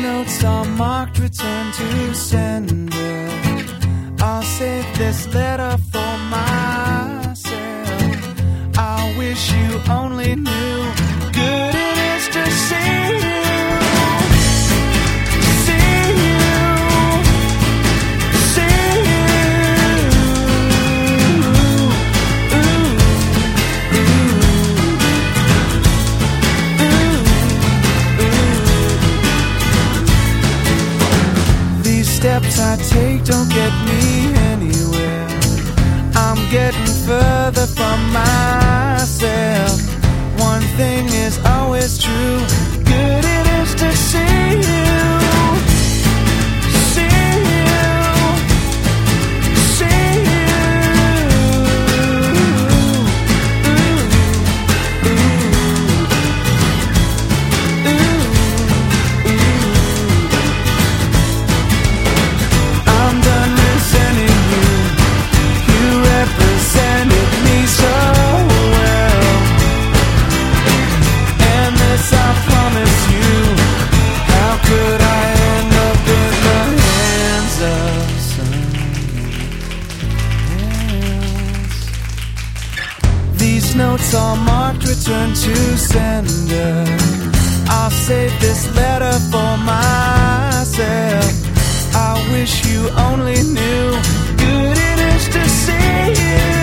notes are marked return to sender. I'll save this letter for myself. I wish you only knew good it is to see you. Steps I take don't get me anywhere. I'm getting further from myself. One thing is always true, good it is to see you. Notes are marked return to sender. I'll save this letter for myself. I wish you only knew good it is to see you.